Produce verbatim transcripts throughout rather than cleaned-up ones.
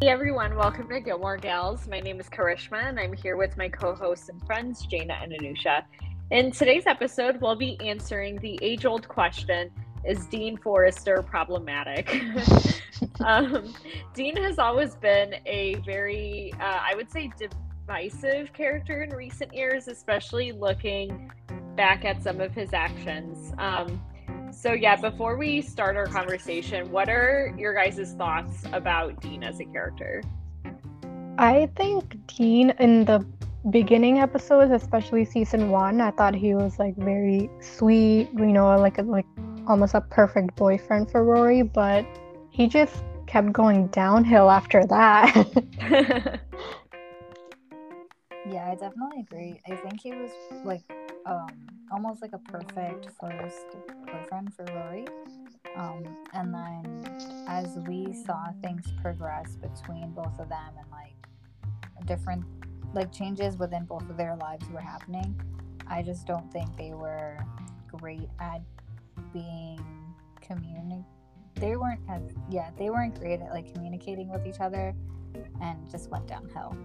Hey everyone, welcome to Gilmore Gals. My name is Karishma and I'm here with my co-hosts and friends, Jaina and Anusha. In today's episode, we'll be answering the age-old question, is Dean Forrester problematic? um, Dean has always been a very, uh, I would say, divisive character in recent years, especially looking back at some of his actions. Um, So yeah, before we start our conversation, what are your guys' thoughts about Dean as a character? I think Dean in the beginning episodes, especially season one, I thought he was like very sweet, you know, like a, like almost a perfect boyfriend for Rory, but he just kept going downhill after that. Yeah, I definitely agree. I think he was like um almost like a perfect first boyfriend for Rory. Um and then as we saw things progress between both of them and like different like changes within both of their lives were happening, I just don't think they were great at being communi they weren't as yeah, they weren't great at like communicating with each other and just went downhill.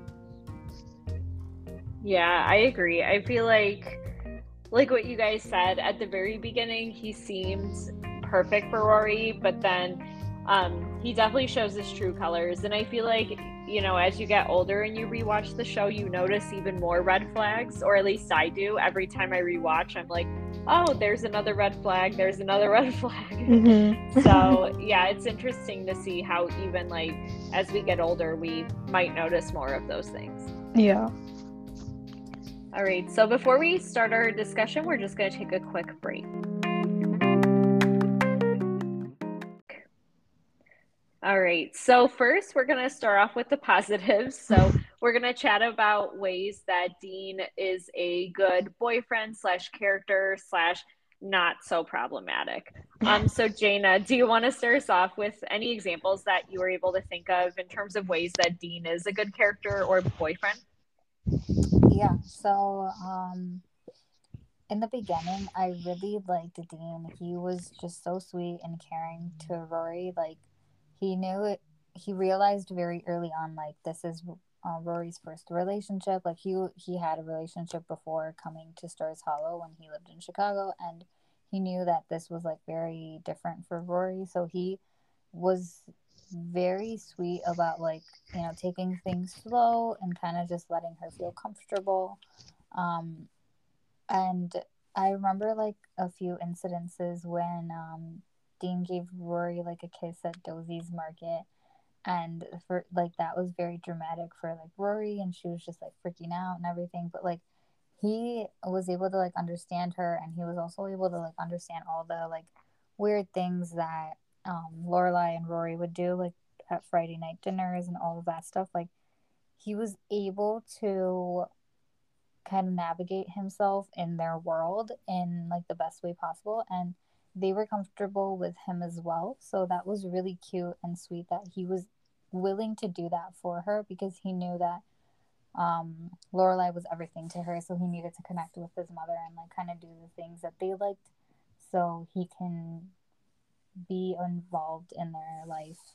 Yeah, I agree. I feel like like what you guys said at the very beginning, he seemed perfect for Rory, but then um, he definitely shows his true colors. And I feel like, you know, as you get older and you rewatch the show, you notice even more red flags, or at least I do. Every time I rewatch, I'm like, oh, there's another red flag, there's another red flag. Mhm. So, yeah, it's interesting to see how even like as we get older, we might notice more of those things. Yeah. All right, so before we start our discussion, we're just going to take a quick break. All right, so first we're going to start off with the positives. So we're going to chat about ways that Dean is a good boyfriend slash character slash not so problematic. Um, so Jaina, do you want to start us off with any examples that you were able to think of in terms of ways that Dean is a good character or boyfriend? Yeah, so um in the beginning, I really liked Dean. He was just so sweet and caring to Rory. Like, he knew it, he realized very early on, like, this is uh, Rory's first relationship. Like, he, he had a relationship before coming to Stars Hollow when he lived in Chicago, and he knew that this was, like, very different for Rory. So he was very sweet about, like, you know, taking things slow and kind of just letting her feel comfortable. Um, and I remember like a few incidences when um, Dean gave Rory like a kiss at Dosie's market, and for like that was very dramatic for like Rory, and she was just like freaking out and everything. But like he was able to like understand her, and he was also able to like understand all the like weird things that um, Lorelai and Rory would do, like at Friday night dinners and all of that stuff. Like he was able to kind of navigate himself in their world in like the best way possible, and they were comfortable with him as well. So that was really cute and sweet that he was willing to do that for her, because he knew that um Lorelai was everything to her, so he needed to connect with his mother and like kind of do the things that they liked so he can be involved in their life.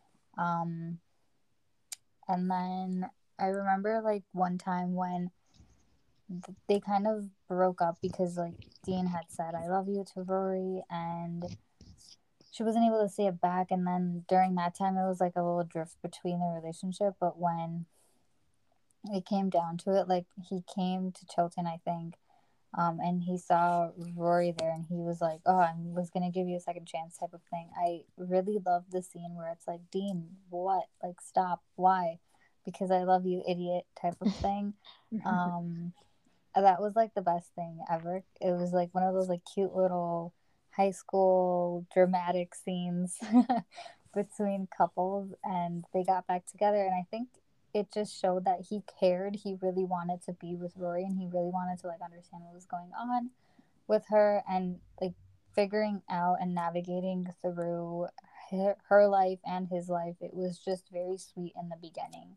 um and then I remember like one time when they kind of broke up because like Dean had said I love you to Rory, and she wasn't able to say it back, and then during that time it was like a little drift between the relationship. But when it came down to it, like he came to Chilton, I think, um, and he saw Rory there, and he was like, oh, I was gonna give you a second chance type of thing. I really love the scene where it's like, Dean, what, like stop, why, because I love you, idiot type of thing. um that was like the best thing ever. It was like one of those like cute little high school dramatic scenes between couples, and they got back together, and I think it just showed that he cared. He really wanted to be with Rory, and he really wanted to like understand what was going on with her, and like figuring out and navigating through her, her life and his life. It was just very sweet in the beginning.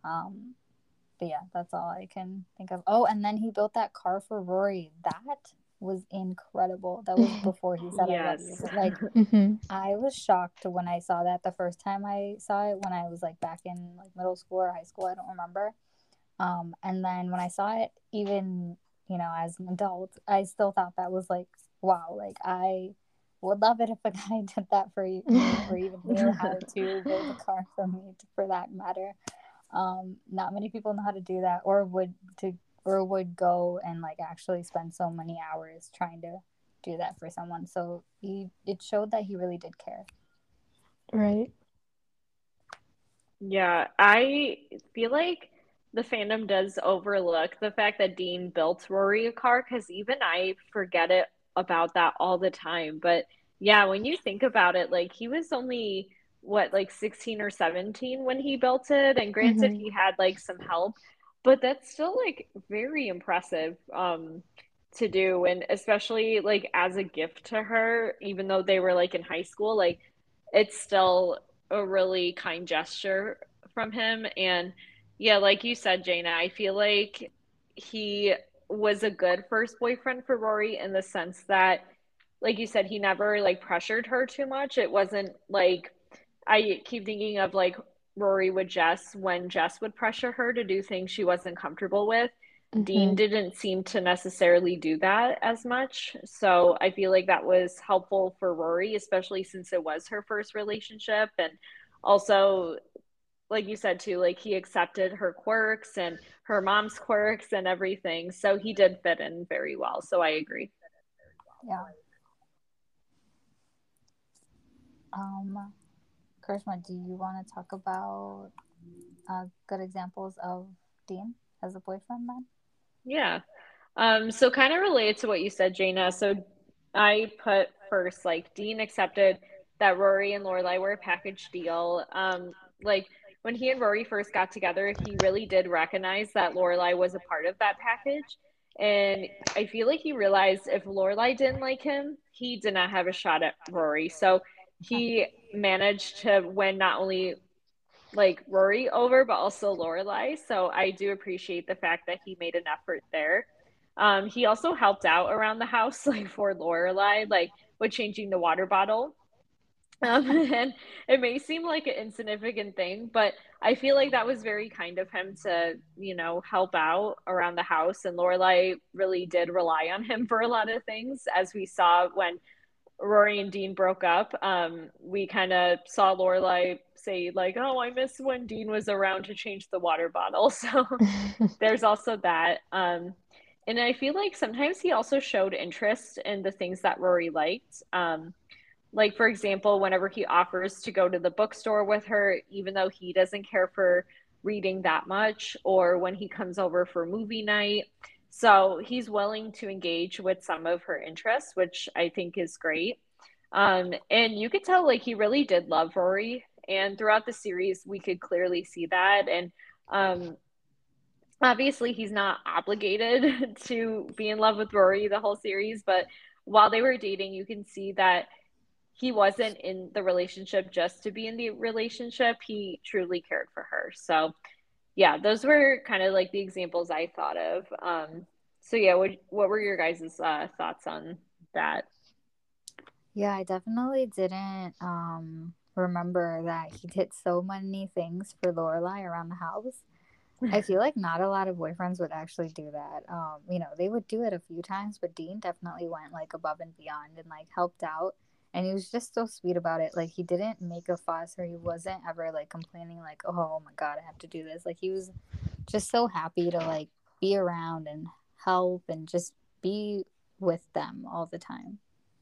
Um but yeah, that's all I can think of. Oh, and then he built that car for Rory. That was incredible. That was before he said I love you. Yes. But like Mm-hmm. I was shocked when I saw that the first time I saw it when I was like back in like middle school or high school, I don't remember. Um, and then when I saw it, even, you know, as an adult, I still thought that was like, wow, like I would love it if a guy did that for me or even knew how to build a car for me, to, for that matter. Um, not many people know how to do that or would to or would go and like actually spend so many hours trying to do that for someone. So he it showed that he really did care. Right. Yeah, I feel like the fandom does overlook the fact that Dean built Rory a car because even I forget it about that all the time. But yeah, when you think about it, like he was only what, like sixteen or seventeen when he built it, and granted Mm-hmm. he had like some help, but that's still like very impressive um to do, and especially like as a gift to her, even though they were like in high school, like it's still a really kind gesture from him. And yeah, like you said, Jaina, I feel like he was a good first boyfriend for Rory in the sense that, like you said, he never like pressured her too much. It wasn't like, I keep thinking of like Rory with Jess when Jess would pressure her to do things she wasn't comfortable with. Dean Mm-hmm. didn't seem to necessarily do that as much. So I feel like that was helpful for Rory, especially since it was her first relationship. And also, like you said too, like he accepted her quirks and her mom's quirks and everything. So he did fit in very well. So I agree. Yeah. Um, Karishma, do you want to talk about uh, good examples of Dean as a boyfriend then? Yeah. Um, so kind of related to what you said, Jaina. So I put first, like Dean accepted that Rory and Lorelai were a package deal. Um, like when he and Rory first got together, he really did recognize that Lorelai was a part of that package. And I feel like he realized if Lorelai didn't like him, he did not have a shot at Rory. So he managed to win not only like Rory over, but also Lorelai. So I do appreciate the fact that he made an effort there. Um, he also helped out around the house, like for Lorelai, like with changing the water bottle. Um, and it may seem like an insignificant thing, but I feel like that was very kind of him to, you know, help out around the house. And Lorelai really did rely on him for a lot of things, as we saw when Rory and Dean broke up. Um, we kind of saw Lorelai say like, "Oh, I miss when Dean was around to change the water bottle." So there's also that. Um, and I feel like sometimes he also showed interest in the things that Rory liked. Um, like for example, whenever he offers to go to the bookstore with her, even though he doesn't care for reading that much, or when he comes over for movie night. So he's willing to engage with some of her interests, which I think is great. Um, and you could tell like he really did love Rory. And throughout the series, we could clearly see that. And um, obviously, he's not obligated to be in love with Rory the whole series, but while they were dating, you can see that he wasn't in the relationship just to be in the relationship. He truly cared for her. So, yeah, those were kind of like the examples I thought of. Um, so yeah, what what were your guys' uh, thoughts on that? Yeah, I definitely didn't um remember that he did so many things for Lorelai around the house. I feel like not a lot of boyfriends would actually do that. Um, you know, they would do it a few times, but Dean definitely went like above and beyond and like helped out. And he was just so sweet about it. Like he didn't make a fuss or he wasn't ever like complaining like, "Oh my god, I have to do this." Like he was just so happy to like be around and help and just be with them all the time.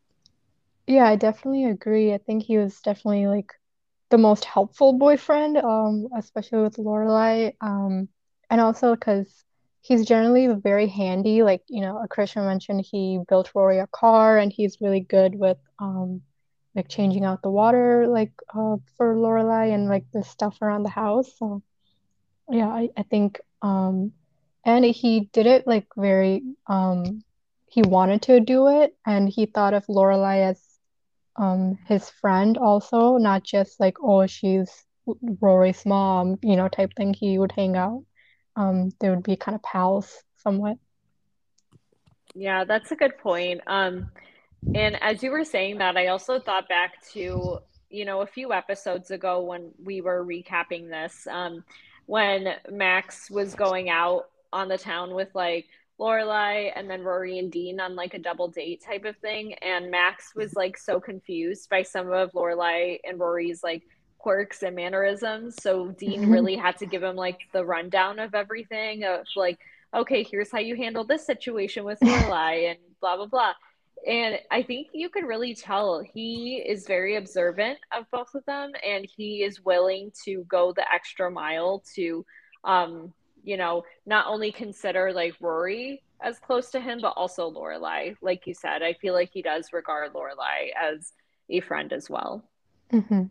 Yeah, I definitely agree. I think he was definitely like the most helpful boyfriend, um, especially with Lorelai. Um, and also because he's generally very handy. Like, you know, Christian mentioned he built Rory a car and he's really good with um like changing out the water like uh for Lorelai and like the stuff around the house. So yeah, I, I think um and he did it like very um he wanted to do it and he thought of Lorelai as um his friend also, not just like, oh, she's Rory's mom, you know, type thing. He would hang out. Um, they would be kind of pals somewhat. Yeah, that's a good point. Um, and as you were saying that, I also thought back to, you know, a few episodes ago when we were recapping this, um, when Max was going out on the town with like Lorelai and then Rory and Dean on like a double date type of thing. And Max was like so confused by some of Lorelai and Rory's like quirks and mannerisms. So Dean really had to give him like the rundown of everything of like, okay, here's how you handle this situation with Lorelai and blah blah blah. And I think you could really tell he is very observant of both of them, and he is willing to go the extra mile to, um, you know, not only consider like Rory as close to him, but also Lorelai. Like you said, I feel like he does regard Lorelai as a friend as well. Mm-hmm.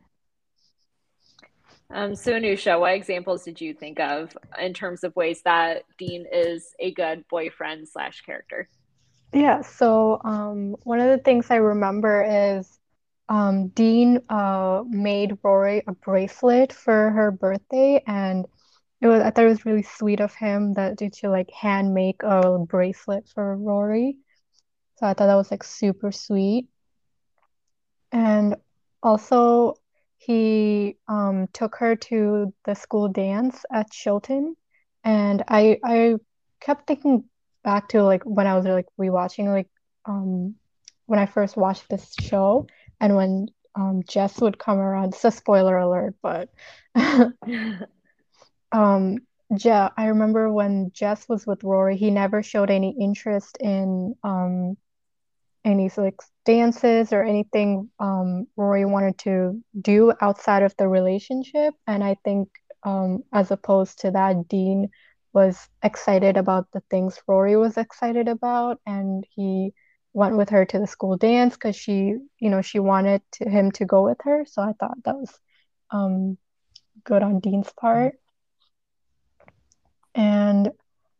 Um, so, Anusha, what examples did you think of in terms of ways that Dean is a good boyfriend slash character? Yeah, so um, one of the things I remember is um, Dean uh, made Rory a bracelet for her birthday, and it was I thought it was really sweet of him that did to like hand make a bracelet for Rory. So I thought that was like super sweet. And also he um, took her to the school dance at Chilton, and I I kept thinking back to like when I was like rewatching like um when I first watched this show and when um Jess would come around. It's a spoiler alert, but um yeah, I remember when Jess was with Rory, he never showed any interest in um any like dances or anything um, Rory wanted to do outside of the relationship. And I think um, as opposed to that, Dean was excited about the things Rory was excited about, and he went with her to the school dance because she, you know, she wanted to, him to go with her. So I thought that was um, good on Dean's part. And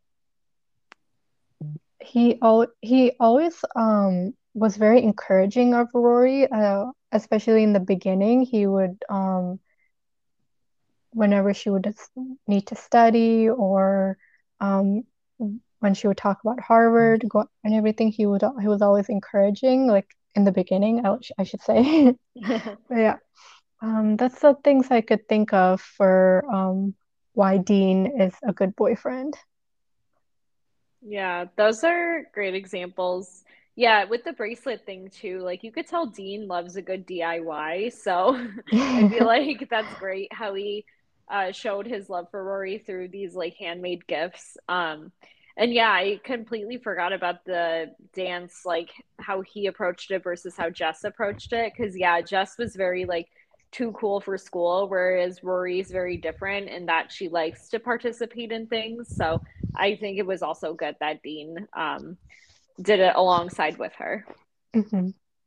he al he always um was very encouraging of Rory, uh, especially in the beginning. He would um whenever she would need to study or um when she would talk about Harvard go, and everything, he would he was always encouraging, like in the beginning, I, I should say. But yeah, um that's the things I could think of for um why Dean is a good boyfriend. Yeah, those are great examples. Yeah, with the bracelet thing too, like you could tell Dean loves a good D I Y. So I feel like that's great how he uh, showed his love for Rory through these like handmade gifts. Um, and yeah, I completely forgot about the dance, like how he approached it versus how Jess approached it. Because yeah, Jess was very like too cool for school, whereas Rory's very different in that she likes to participate in things. So I think it was also good that Dean um, did it alongside with her. hmm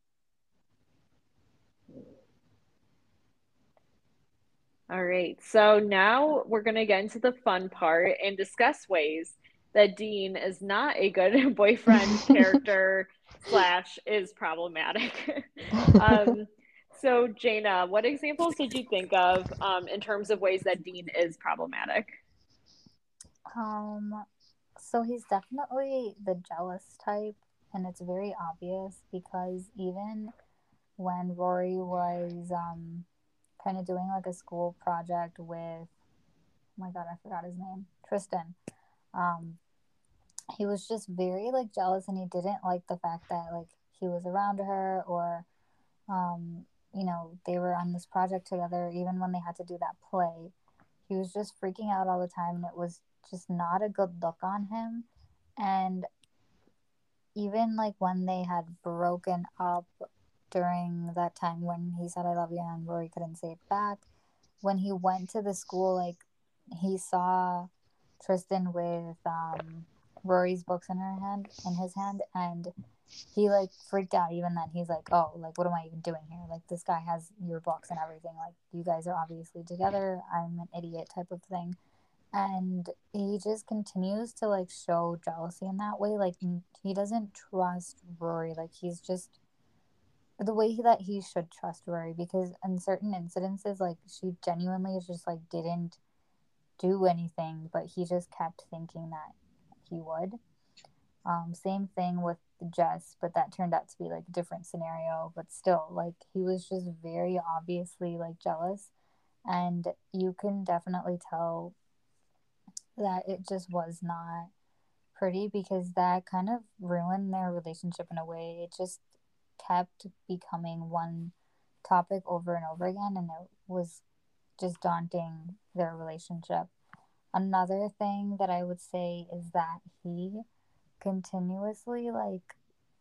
All right. So now we're going to get into the fun part and discuss ways that Dean is not a good boyfriend character slash is problematic. um, so Jaina, what examples did you think of um, in terms of ways that Dean is problematic? Um, so he's definitely the jealous type, and it's very obvious because even when Rory was um kind of doing like a school project with, oh my god, I forgot his name, Tristan. Um, he was just very like jealous, and he didn't like the fact that like he was around her, or um, you know, they were on this project together, even when they had to do that play. He was just freaking out all the time, and it was just not a good look on him. And even like when they had broken up during that time when he said I love you and Rory couldn't say it back, when he went to the school, like he saw Tristan with um Rory's books in her hand in his hand, and he like freaked out. Even then he's like, oh, like what am I even doing here? Like this guy has your books and everything, like you guys are obviously together, I'm an idiot type of thing. And he just continues to like show jealousy in that way. Like he doesn't trust Rory. Like he's just the way he, that he should trust Rory, because in certain incidences, like she genuinely just like didn't do anything, but he just kept thinking that he would. Um, same thing with Jess, but that turned out to be like a different scenario. But still, like he was just very obviously like jealous, and you can definitely tell that it just was not pretty because that kind of ruined their relationship in a way. It just kept becoming one topic over and over again, and it was just daunting their relationship. Another thing that I would say is that he continuously like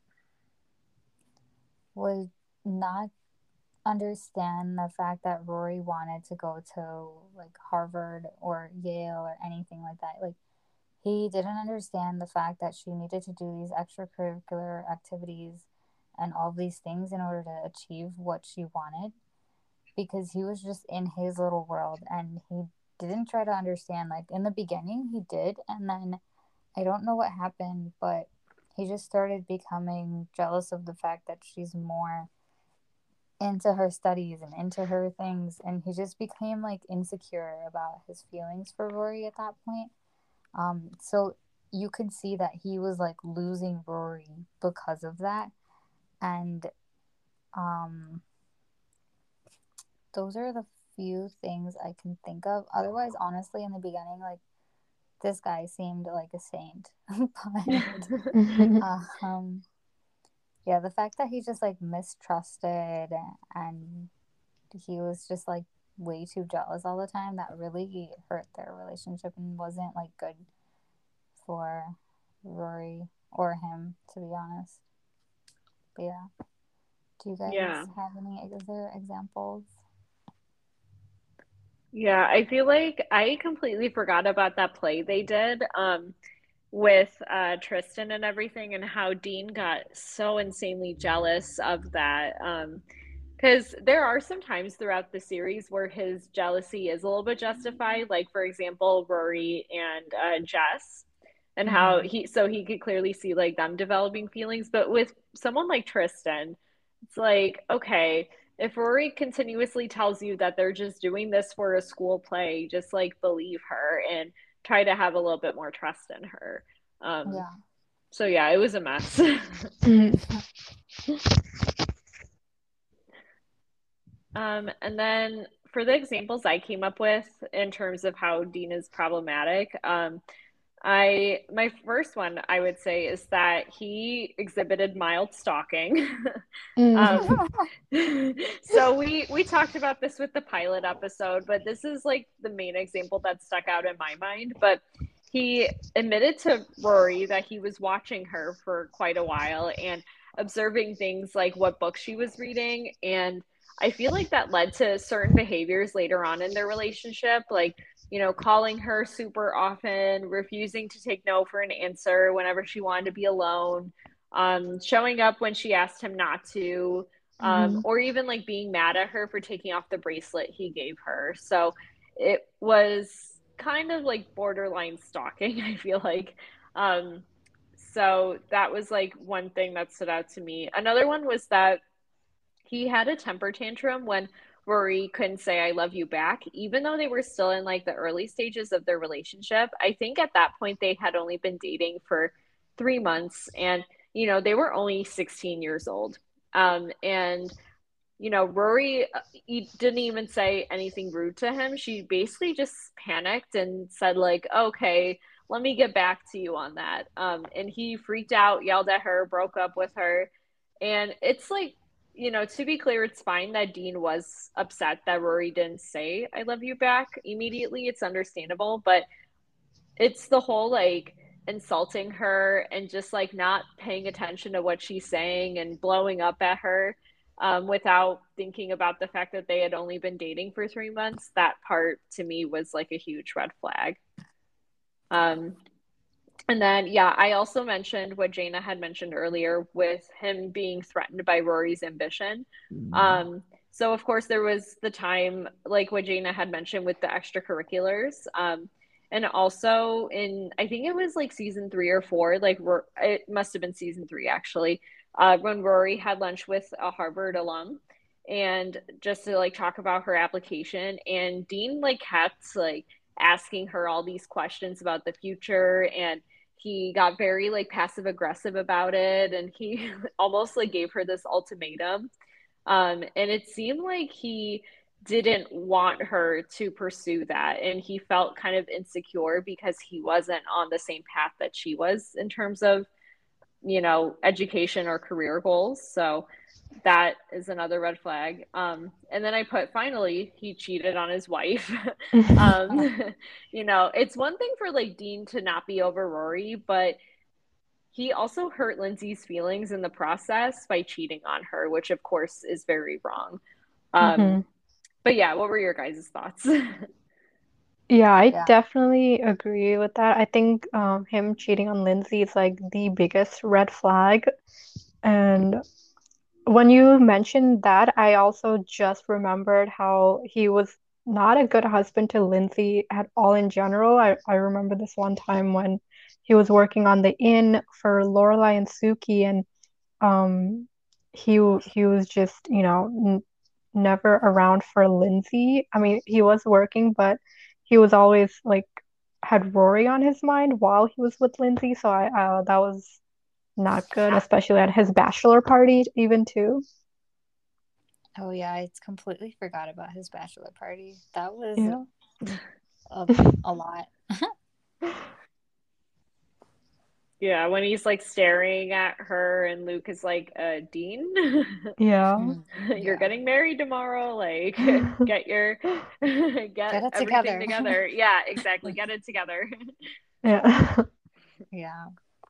would not understand the fact that Rory wanted to go to like Harvard or Yale or anything like that. Like he didn't understand the fact that she needed to do these extracurricular activities and all these things in order to achieve what she wanted, because he was just in his little world and he didn't try to understand. Like in the beginning he did, and then I don't know what happened, but he just started becoming jealous of the fact that she's more into her studies and into her things, and he just became like insecure about his feelings for Rory at that point. Um, so you could see that he was like losing Rory because of that, and um, those are the few things I can think of. Otherwise, honestly, in the beginning, like this guy seemed like a saint, but um, yeah, the fact that he just like mistrusted and he was just like way too jealous all the time, that really hurt their relationship and wasn't like good for Rory or him, to be honest. But yeah, do you guys Yeah. have any other examples? Yeah, I feel like I completely forgot about that play they did um, with uh, Tristan and everything, and how Dean got so insanely jealous of that. Um, because there are some times throughout the series where his jealousy is a little bit justified, like for example, Rory and uh, Jess, and how Mm-hmm. he so he could clearly see like them developing feelings. But with someone like Tristan, it's like, okay, if Rory continuously tells you that they're just doing this for a school play, just like believe her and try to have a little bit more trust in her. Um, Yeah. so yeah, it was a mess. Um, and then for the examples I came up with in terms of how Dean is problematic, um, I my first one I would say is that he exhibited mild stalking. Mm. um, so we we talked about this with the pilot episode, but this is like the main example that stuck out in my mind. But he admitted to Rory that he was watching her for quite a while and observing things like what book she was reading, and I feel like that led to certain behaviors later on in their relationship, like, you know, calling her super often, refusing to take no for an answer whenever she wanted to be alone, um, showing up when she asked him not to, um, Mm-hmm. or even like being mad at her for taking off the bracelet he gave her. So it was kind of like borderline stalking, I feel like. Um, so that was like one thing that stood out to me. Another one was that he had a temper tantrum when Rory couldn't say I love you back, even though they were still in like the early stages of their relationship. I think at that point they had only been dating for three months, and you know, they were only sixteen years old. Um, and you know, Rory uh, he didn't even say anything rude to him. She basically just panicked and said like, "Okay, let me get back to you on that." Um, and he freaked out, yelled at her, broke up with her. And it's like, you know, to be clear, it's fine that Dean was upset that Rory didn't say I love you back immediately. It's understandable, but it's the whole like insulting her and just like not paying attention to what she's saying and blowing up at her, um, without thinking about the fact that they had only been dating for three months. That part to me was like a huge red flag. Um, and then, yeah, I also mentioned what Jaina had mentioned earlier with him being threatened by Rory's ambition. Um, so, of course, there was the time, like what Jaina had mentioned with the extracurriculars. Um, and also in, I think it was like season three or four, like it must have been season three actually, uh, when Rory had lunch with a Harvard alum and just to like talk about her application. And Dean like kept like asking her all these questions about the future, and he got very like passive aggressive about it, and he almost like gave her this ultimatum. Um, and it seemed like he didn't want her to pursue that, and he felt kind of insecure because he wasn't on the same path that she was in terms of, you know, education or career goals. So that is another red flag. Um, and then I put, finally, he cheated on his wife. um, you know, it's one thing for like Dean to not be over Rory, but he also hurt Lindsay's feelings in the process by cheating on her, which of course is very wrong. Um, hmm but yeah, what were your guys' thoughts? Yeah, I Yeah. definitely agree with that. I think um, him cheating on Lindsay is like the biggest red flag. And when you mentioned that, I also just remembered how he was not a good husband to Lindsay at all in general. I, I remember this one time when he was working on the inn for Lorelai and Suki, and um, he he was just, you know, n never around for Lindsay. I mean, he was working, but he was always like had Rory on his mind while he was with Lindsay. So I uh, that was not good, especially at his bachelor party, even too. Oh yeah, I completely forgot about his bachelor party. That was Yeah. a, a lot. Yeah, when he's like staring at her and Luke is like, uh, Dean, Yeah. Mm, you're yeah. getting married tomorrow. Like, get your get Get it everything together. together. Yeah, exactly. Get it together. Yeah. Yeah.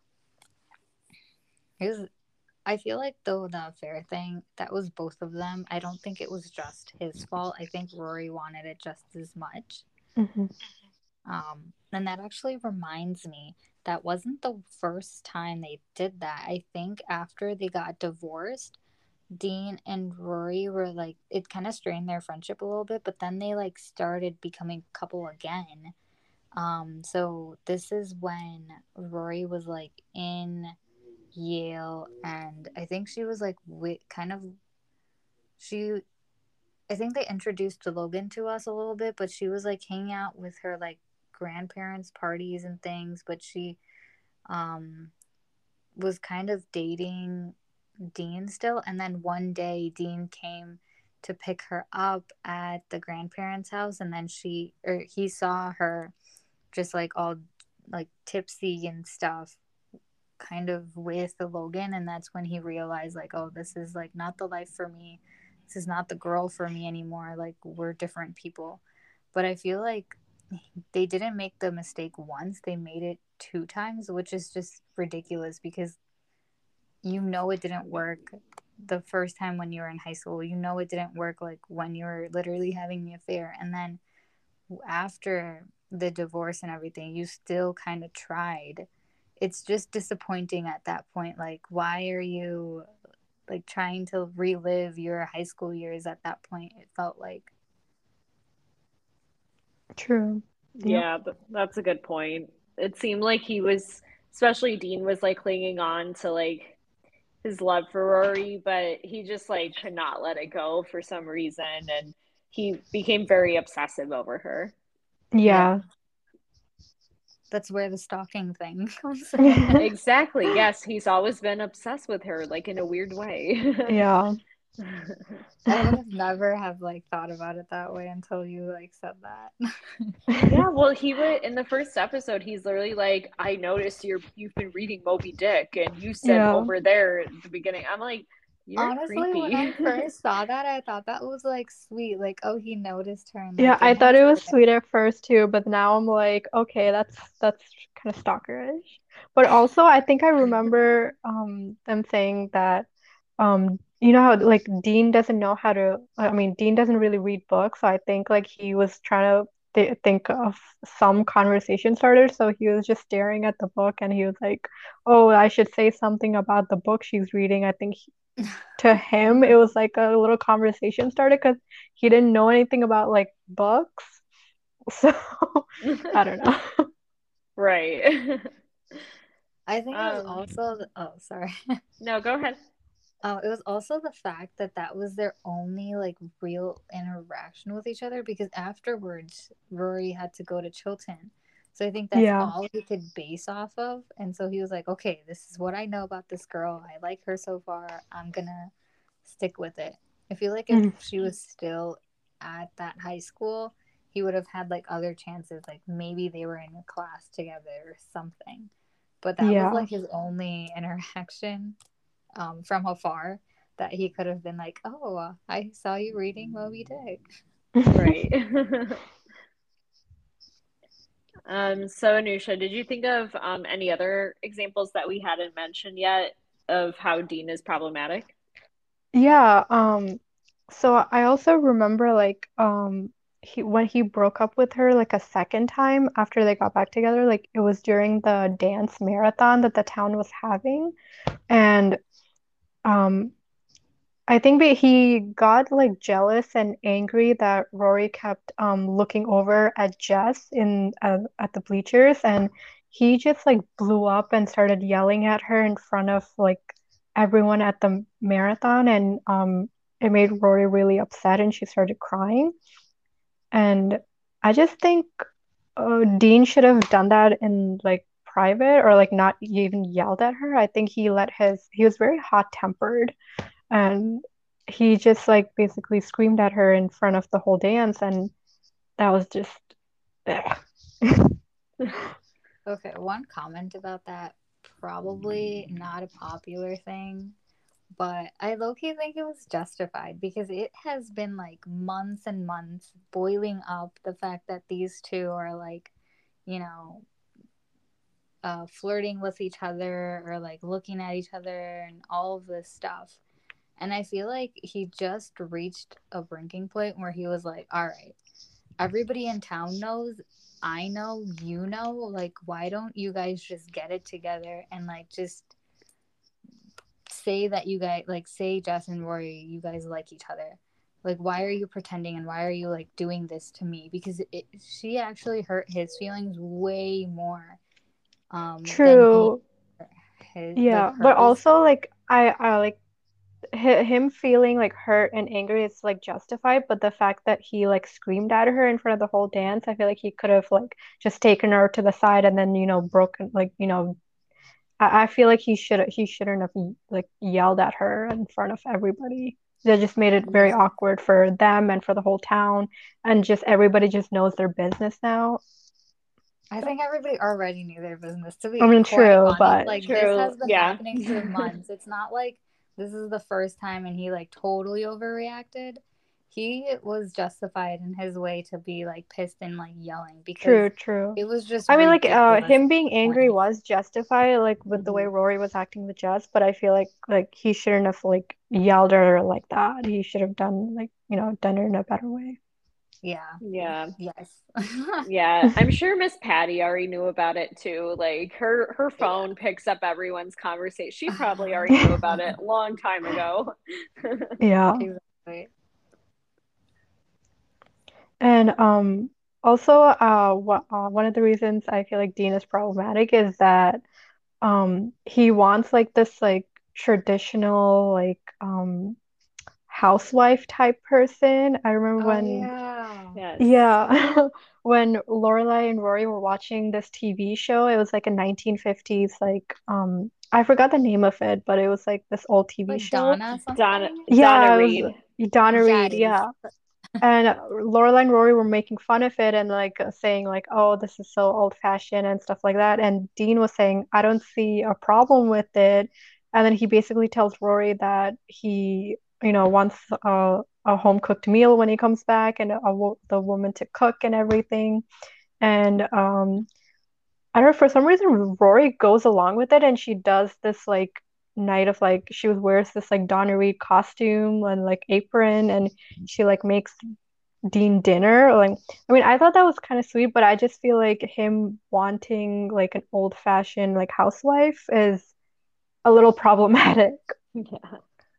It was, I feel like though the affair thing, that was both of them. I don't think it was just his fault. I think Rory wanted it just as much. hmm Um, and that actually reminds me, that wasn't the first time they did that. I think after they got divorced, Dean and Rory were like, it kind of strained their friendship a little bit, but then they like started becoming a couple again. Um, so this is when Rory was like in Yale, and I think she was like with kind of she. I think they introduced Logan to us a little bit, but she was like hanging out with her like grandparents' parties and things. But she um was kind of dating Dean still, and then one day Dean came to pick her up at the grandparents' house, and then she or he saw her just like all like tipsy and stuff, kind of with the Logan, and that's when he realized like, oh, this is like not the life for me. This is not the girl for me anymore. Like we're different people. But I feel like they didn't make the mistake once, they made it two times, which is just ridiculous because you know it didn't work the first time when you were in high school. You know it didn't work like when you were literally having the affair. And then after the divorce and everything, you still kind of tried. It's just disappointing at that point. Like, why are you like trying to relive your high school years at that point? It felt like. True. Yep. Yeah, th- that's a good point. It seemed like he was, especially Dean was like clinging on to like his love for Rory, but he just like could not let it go for some reason, and he became very obsessive over her. Yeah, Yeah. that's where the stalking thing comes in. Exactly. Yes, he's always been obsessed with her, like in a weird way. Yeah. I would have never have like thought about it that way until you like said that. Yeah, well, he would in the first episode, he's literally like, I noticed you're you've been reading Moby Dick and you said Yeah. over there at the beginning. I'm like, you're Honestly, when I creepy. first saw that, I thought that was like sweet. Like, oh, he noticed her and Yeah, like I thought it was interested. sweet at first too, but now I'm like, okay, that's that's kind of stalkerish. But also, I think I remember um them saying that um you know how like Dean doesn't know how to I mean Dean doesn't really read books, so I think like he was trying to th think of some conversation starter, so he was just staring at the book and he was like, "Oh, I should say something about the book she's reading." I think to him it was like a little conversation starter because he didn't know anything about like books. So I don't know. Right. I think it was Um, also the, oh sorry. no, go ahead. Oh, it was also the fact that that was their only like real interaction with each other, because afterwards Rory had to go to Chilton. So I think that's Yeah. all he could base off of. And so he was like, okay, this is what I know about this girl. I like her so far. I'm going to stick with it. I feel like if Mhm. she was still at that high school, he would have had like other chances. Like maybe they were in a class together or something. But that was Yeah. like his only interaction um, from afar that he could have been like, oh, I saw you reading Moby Dick. Right. um, so, Anusha, did you think of um, any other examples that we hadn't mentioned yet of how Dean is problematic? Yeah, um, so I also remember like um he when he broke up with her like a second time after they got back together, like it was during the dance marathon that the town was having. And um I think that he got like jealous and angry that Rory kept um looking over at Jess in uh, at the bleachers, and he just like blew up and started yelling at her in front of like everyone at the marathon, and um it made Rory really upset and she started crying. And I just think uh, Dean should have done that in like private, or like not even yelled at her. I think he let his he was very hot-tempered, and he just like basically screamed at her in front of the whole dance, and that was just ugh. Okay, one comment about that. Probably not a popular thing, but I low-key think it was justified because it has been like months and months boiling up the fact that these two are like, you know, uh, flirting with each other or like looking at each other and all of this stuff. And I feel like he just reached a breaking point where he was like, all right, everybody in town knows, I know, you know, like, why don't you guys just get it together and like just say that you guys, like, say Jess and Rory, you guys like each other. Like, why are you pretending and why are you like doing this to me? Because it, she actually hurt his feelings way more um, than he True. his like Yeah, but hers. also like I I like hi- him feeling like hurt and angry is like justified, but the fact that he like screamed at her in front of the whole dance, I feel like he could have like just taken her to the side and then, you know, broken like, you know, I, I feel like he should he shouldn't have like yelled at her in front of everybody. That just made it very Yeah. awkward for them and for the whole town, and just everybody just knows their business now. I think everybody already knew their business, to I be mean, quite true, honest. but Like, this True. has been Yeah. happening for months. It's not like this is the first time and he, like, totally overreacted. He was justified in his way to be, like, pissed and, like, yelling because true, true. it was just I mean, like, uh, ridiculous him at being the angry point. was justified, like, with the way Hmm. Rory was acting with Jess, but I feel like, like, he shouldn't have, like, yelled at her like that. He should have done, like, you know, done it in a better way. Yeah. Yeah. Yes. Yeah. I'm sure Miss Patty already knew about it too. Like her her Yeah. phone picks up everyone's conversation. She probably already knew about it a long time ago. Yeah. Exactly. And um also uh what uh, one of the reasons I feel like Dean is problematic is that um he wants like this like traditional like um housewife type person. I remember Oh, when yeah. Yes. yeah, when Lorelai and Rory were watching this T V show, it was like a nineteen fifties like um I forgot the name of it, but it was like this old T V Like show. Donna Donna something? Donna Yeah, it was Reed. Donna Reed, Yes. yeah. And Lorelai and Rory were making fun of it and like uh, saying like, "Oh, this is so old-fashioned" and stuff like that. And Dean was saying, "I don't see a problem with it." And then he basically tells Rory that he, you know, wants a, a home-cooked meal when he comes back, and a, wo- the woman to cook and everything. And um, I don't know, for some reason Rory goes along with it, and she does this like night of like she wears this like Donna Reed costume and like apron, and she like makes Dean dinner. Like, I mean, I thought that was kind of sweet, but I just feel like him wanting like an old-fashioned like housewife is a little problematic. Yeah,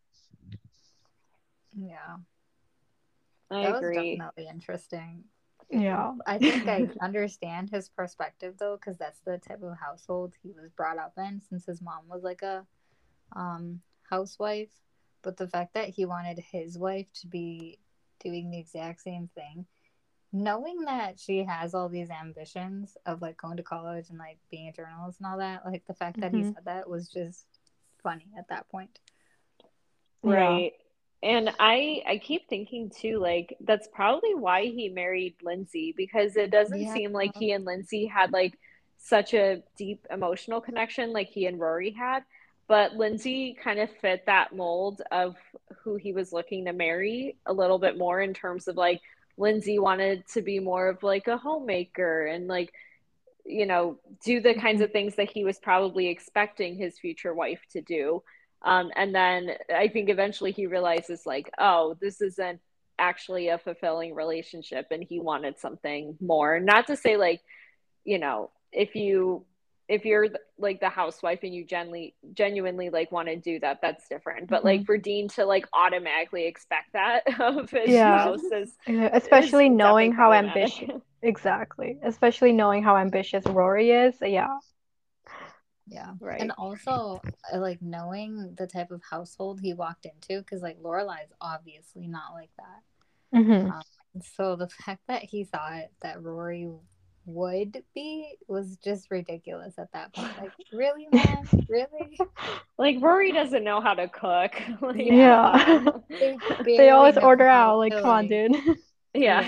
Yeah. I That was agree. definitely interesting. Yeah. I think I understand his perspective though, because that's the type of household he was brought up in, since his mom was like a um, housewife. But the fact that he wanted his wife to be doing the exact same thing knowing that she has all these ambitions of like going to college and like being a journalist and all that, like the fact that he Mm-hmm. said that was just funny at that point. Yeah. Right. And I I keep thinking too, like that's probably why he married Lindsay because it doesn't Yeah. seem like he and Lindsay had like such a deep emotional connection like he and Rory had. But Lindsay kind of fit that mold of who he was looking to marry a little bit more in terms of like Lindsay wanted to be more of like a homemaker and like, you know, do the kinds Mhm. of things that he was probably expecting his future wife to do. Um, and then I think eventually he realizes, like, oh, this isn't actually a fulfilling relationship, and he wanted something more. Not to say, like, you know, if you if you're like the housewife and you genuinely genuinely like want to do that, that's different. But like Mhm. for Dean to like automatically expect that of his Yeah. spouse is Yeah, is especially definitely knowing how ambitious, problematic. exactly. Especially knowing how ambitious Rory is. Yeah. Yeah. And Right. also, I like knowing the type of household he walked into, because like Lorelai's obviously not like that. Hmm. Um, so the fact that he thought that Rory would be was just ridiculous at that point. Like, really, man? Really? Like Rory doesn't know how to cook. Like, come Yeah. Yeah. on. They They barely always know order how out. Like, to come on, like, dude. Yeah. yeah.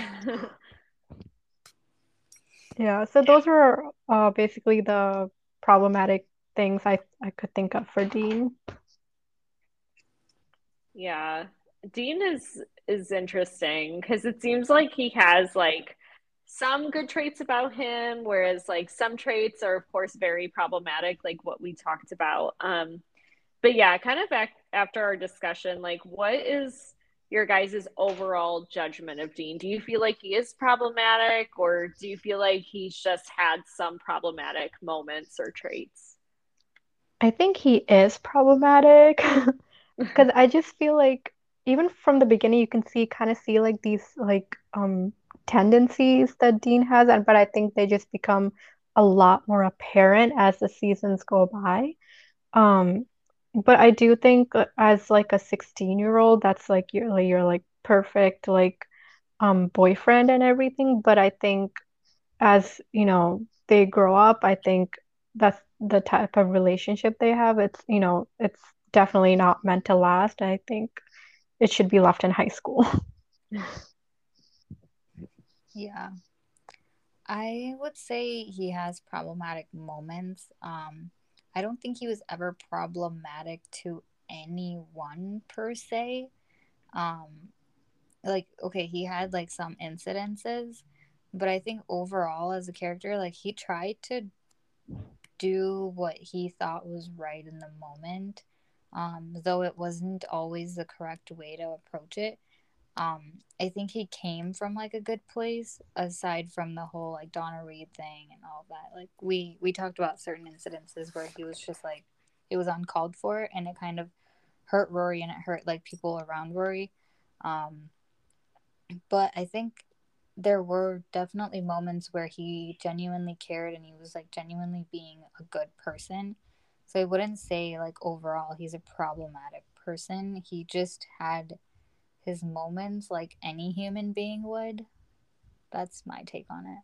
Yeah. So those were uh basically the problematic things I I could think of for Dean. Yeah. Dean is is interesting because it seems like he has like some good traits about him, whereas like some traits are of course very problematic, like what we talked about. Um, but yeah, kind of back after our discussion, like what is your guys' overall judgment of Dean? Do you feel like he is problematic, or do you feel like he's just had some problematic moments or traits? I think he is problematic because I just feel like even from the beginning you can see kind of see like these like um tendencies that Dean has, and but I think they just become a lot more apparent as the seasons go by. Um, but I do think uh, as like a sixteen year old, that's like you're like you're like perfect like um boyfriend and everything. But I think as you know they grow up, I think that's the type of relationship they have. It's you know it's definitely not meant to last. I think it should be left in high school. Yeah. I would say he has problematic moments. Um, I don't think he was ever problematic to anyone per se. Um, like, okay, he had like some incidences, but I think overall as a character, like he tried to do what he thought was right in the moment, um, though it wasn't always the correct way to approach it. um I think he came from like a good place, aside from the whole like Donna Reed thing and all that. Like we we talked about certain incidences where he was just like it was uncalled for, and it kind of hurt Rory and it hurt like people around Rory. um but I think there were definitely moments where he genuinely cared and he was like genuinely being a good person. So I wouldn't say like overall he's a problematic person. He just had his moments like any human being would. That's my take on it.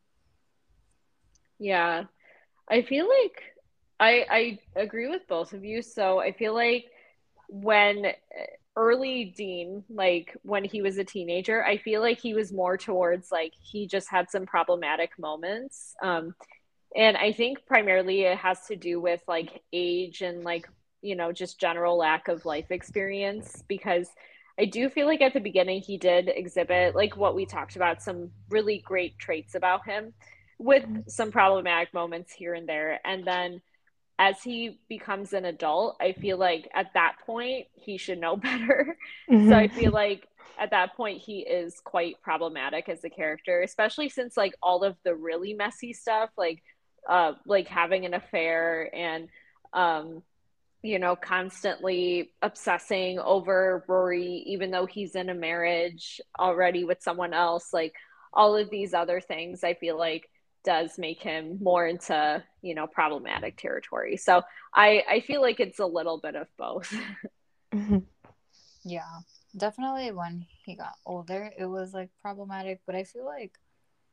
Yeah. I feel like I I agree with both of you. So I feel like when uh, early Dean, like when he was a teenager, I feel like he was more towards like he just had some problematic moments. Um, and I think primarily it has to do with like age and like, you know, just general lack of life experience because I do feel like at the beginning he did exhibit like what we talked about, some really great traits about him with some problematic moments here and there. And then as he becomes an adult, I feel like at that point he should know better. So I feel Hmm. like at that point he is quite problematic as a character, especially since like all of the really messy stuff, like uh like having an affair and um you know constantly obsessing over Rory even though he's in a marriage already with someone else, like all of these other things I feel like does make him more into you know problematic territory. So i i feel like it's a little bit of both. Hmm. Yeah, definitely when he got older, it was like problematic, but I feel like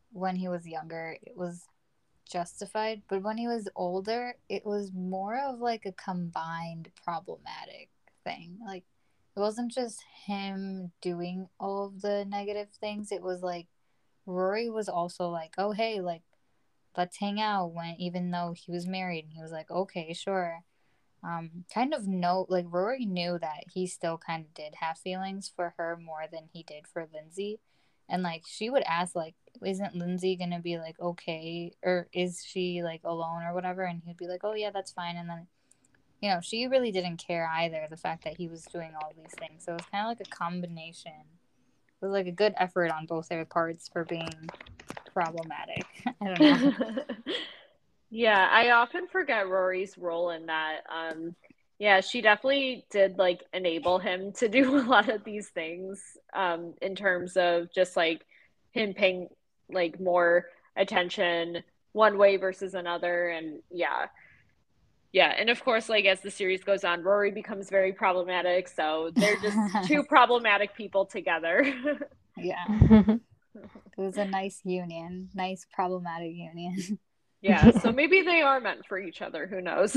when he was younger, it was justified, but when he was older, it was more of like a combined problematic thing. Like, it wasn't just him doing all of the negative things, it was like Rory was also like, oh, hey, like, let's hang out, when even though he was married. And he was like, okay, sure. Um, kind of know, like, Rory knew that he still kind of did have feelings for her more than he did for Lindsay. And, like, she would ask, like, isn't Lindsay gonna be, like, okay, or is she, like, alone or whatever? And he'd be like, oh, yeah, that's fine. And then, you know, she really didn't care either, the fact that he was doing all these things. So it was kind of like a combination. It was, like, a good effort on both their parts for being problematic. I don't know. Yeah, I often forget Rory's role in that. Um, yeah, she definitely did like enable him to do a lot of these things, um, in terms of just like him paying like more attention one way versus another. And yeah, yeah. And of course, like as the series goes on, Rory becomes very problematic. So they're just two problematic people together. Yeah. It was a nice union, nice problematic union. Yeah, so maybe they are meant for each other. Who knows?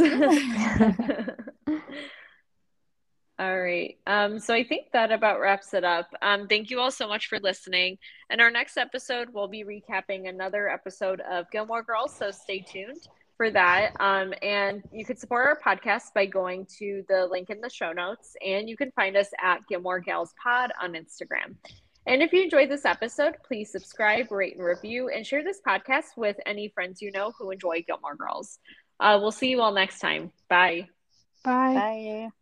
All right. Um, so I think that about wraps it up. Um, thank you all so much for listening. In our next episode, we'll be recapping another episode of Gilmore Girls, so stay tuned for that. Um, and you can support our podcast by going to the link in the show notes, and you can find us at Gilmore Gals Pod on Instagram. And if you enjoyed this episode, please subscribe, rate, and review, and share this podcast with any friends you know who enjoy Gilmore Girls. Uh, we'll see you all next time. Bye. Bye. Bye.